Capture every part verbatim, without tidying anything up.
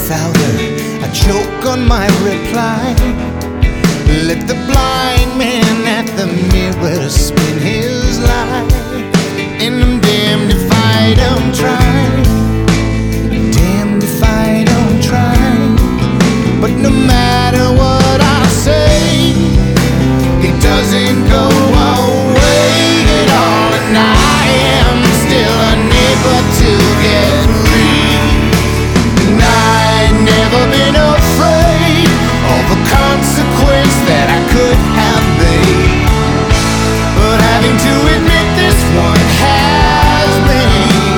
without her, I choke on my reply. Let the blind man at the mirror spin his life, and I'm damned if I don't try. Damned if I don't try. But no matter what I say, it doesn't go away at all, and I am still unable to get free. And I'd never been afraid of the consequence that I could have made, but having to admit this one has me.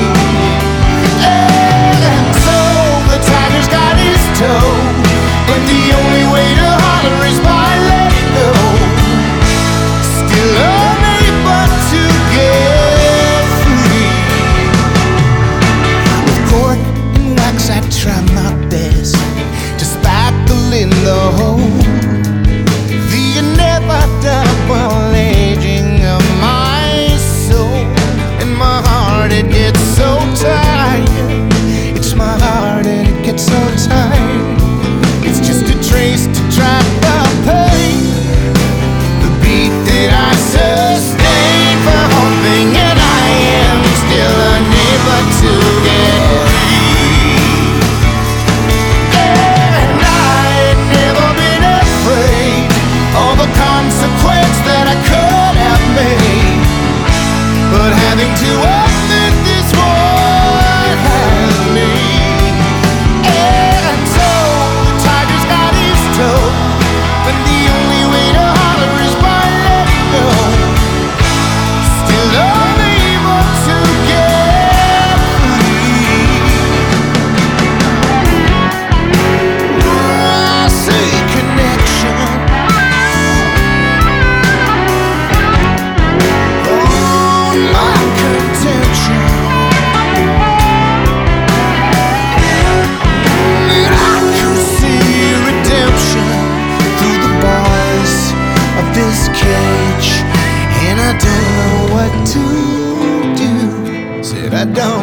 And so the tiger's got his toe, but the only way to holler is by letting go. Still unable to get free. With cork and wax I try my best to sparkle in the hole. The inevitable aging of my soul, and my heart it gets so tired. It's my heart and it gets so tired. It's just a trace to track the pain, the beat that I sustain for hoping, and I am still unable to get free. And I'd never been afraid of the consequence that I could have made, but having to admit this one has me. And so the tiger's got his toe, but the only way to holler is by letting go. Still unable to get free. I say connection. Oh, my contention. And I can see redemption through the bars of this cage, and I don't know what to do. Said I don't